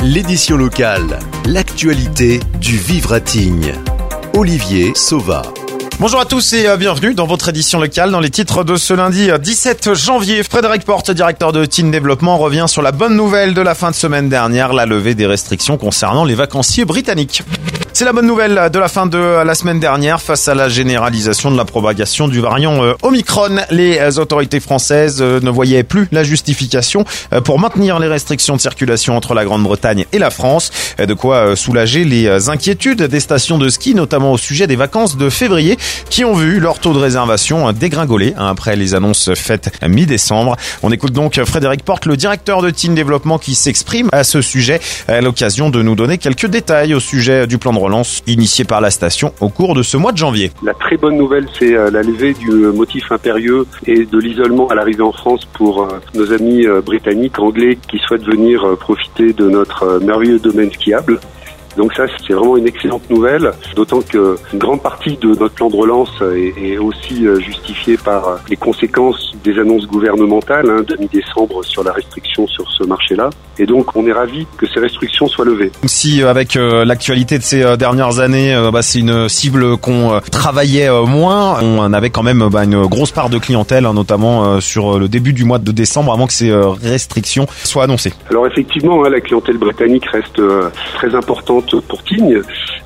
L'édition locale, l'actualité du Vivre à Tignes. Olivier Sauva. Bonjour à tous et bienvenue dans votre édition locale. Dans les titres de ce lundi 17 janvier, Frédéric Porte, directeur de Tignes Développement, revient sur la bonne nouvelle de la fin de semaine dernière, la levée des restrictions concernant les vacanciers britanniques. C'est la bonne nouvelle de la fin de la semaine dernière face à la généralisation de la propagation du variant Omicron. Les autorités françaises ne voyaient plus la justification pour maintenir les restrictions de circulation entre la Grande-Bretagne et la France. De quoi soulager les inquiétudes des stations de ski, notamment au sujet des vacances de février, qui ont vu leur taux de réservation dégringoler après les annonces faites mi-décembre. On écoute donc Frédéric Porte, le directeur de Tignes Développement, qui s'exprime à ce sujet à l'occasion de nous donner quelques détails au sujet du plan de relance initié par la station au cours de ce mois de janvier. La très bonne nouvelle, c'est la levée du motif impérieux et de l'isolement à l'arrivée en France pour nos amis britanniques, anglais, qui souhaitent venir profiter de notre merveilleux domaine skiable. Donc ça, c'est vraiment une excellente nouvelle, d'autant qu'une grande partie de notre plan de relance est aussi justifiée par les conséquences des annonces gouvernementales de mi-décembre sur la restriction sur ce marché-là. Et donc, on est ravis que ces restrictions soient levées. Si avec l'actualité de ces dernières années, c'est une cible qu'on travaillait moins, on avait quand même une grosse part de clientèle, notamment sur le début du mois de décembre, avant que ces restrictions soient annoncées. Alors effectivement, la clientèle britannique reste très importante pour Tignes,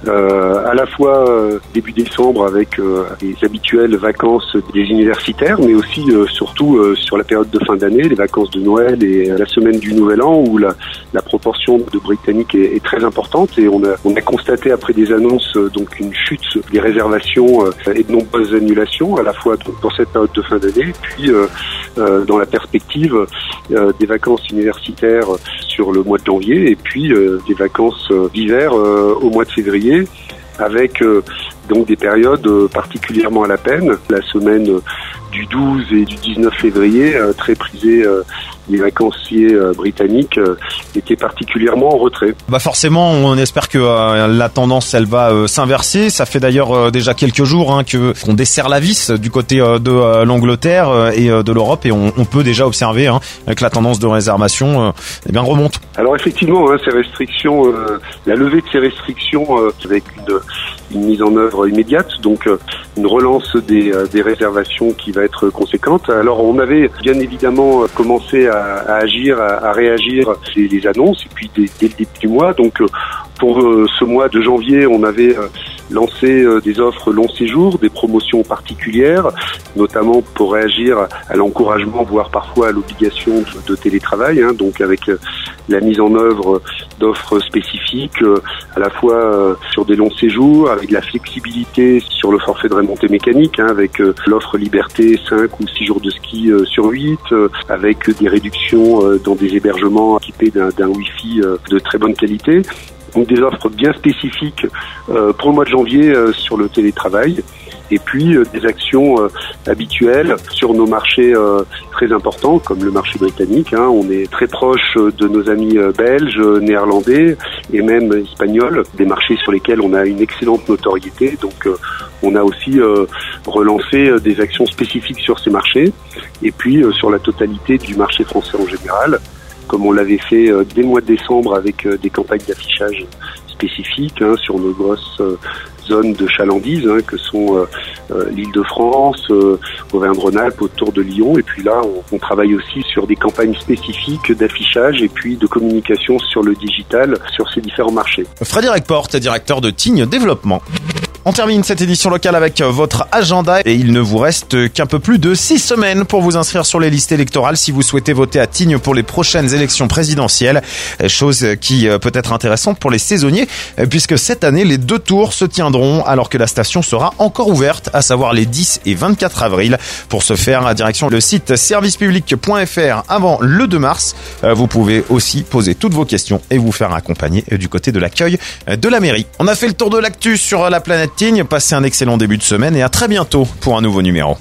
à la fois début décembre avec les habituelles vacances des universitaires, mais aussi surtout sur la période de fin d'année, les vacances de Noël et la semaine du Nouvel An, où la proportion de Britanniques est très importante, et on a constaté après des annonces donc une chute des réservations et de nombreuses annulations, à la fois pour cette période de fin d'année, puis dans la perspective des vacances universitaires sur le mois de janvier, et puis des vacances d'hiver au mois de février, avec donc des périodes particulièrement à la peine. La semaine du 12 et du 19 février, très prisée des vacanciers britanniques, étaient particulièrement en retrait. Forcément, on espère que la tendance, elle va s'inverser. Ça fait d'ailleurs déjà quelques jours qu'on desserre la vis du côté de l'Angleterre et de l'Europe, et on peut déjà observer que la tendance de réservation remonte. Alors effectivement, ces restrictions, la levée de ces restrictions avec une mise en œuvre immédiate, donc une relance des réservations qui va être conséquente. Alors on avait bien évidemment commencé à agir, à réagir les annonces, et puis dès le début du mois. Donc pour ce mois de janvier, on avait lancé des offres long séjour, des promotions particulières, notamment pour réagir à l'encouragement, voire parfois à l'obligation de télétravail, donc avec la mise en œuvre d'offres spécifiques, à la fois sur des longs séjours, avec la flexibilité sur le forfait de remontée mécanique, avec l'offre Liberté 5 ou 6 jours de ski sur 8, avec des réductions dans des hébergements équipés d'un Wi-Fi de très bonne qualité. Donc des offres bien spécifiques pour le mois de janvier sur le télétravail, et puis des actions habituelles sur nos marchés très importants comme le marché britannique. On est très proche de nos amis belges, néerlandais et même espagnols, des marchés sur lesquels on a une excellente notoriété. Donc on a aussi relancé des actions spécifiques sur ces marchés, et puis sur la totalité du marché français en général, comme on l'avait fait dès le mois de décembre avec des campagnes d'affichage spécifiques sur nos grosses zones de chalandise que sont l'Île-de-France, Auvergne-Rhône-Alpes, autour de Lyon. Et puis là, on travaille aussi sur des campagnes spécifiques d'affichage et puis de communication sur le digital sur ces différents marchés. Frédéric Porte, directeur de Tignes Développement. On termine cette édition locale avec votre agenda, et il ne vous reste qu'un peu plus de 6 semaines pour vous inscrire sur les listes électorales si vous souhaitez voter à Tignes pour les prochaines élections présidentielles. Chose qui peut être intéressante pour les saisonniers, puisque cette année, les 2 tours se tiendront alors que la station sera encore ouverte, à savoir les 10 et 24 avril. Pour ce faire, direction le site servicepublic.fr avant le 2 mars. Vous pouvez aussi poser toutes vos questions et vous faire accompagner du côté de l'accueil de la mairie. On a fait le tour de l'actu sur la planète Tignes. Passez un excellent début de semaine et à très bientôt pour un nouveau numéro.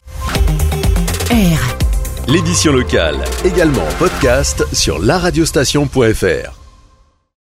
L'édition locale, également en podcast sur laradiostation.fr.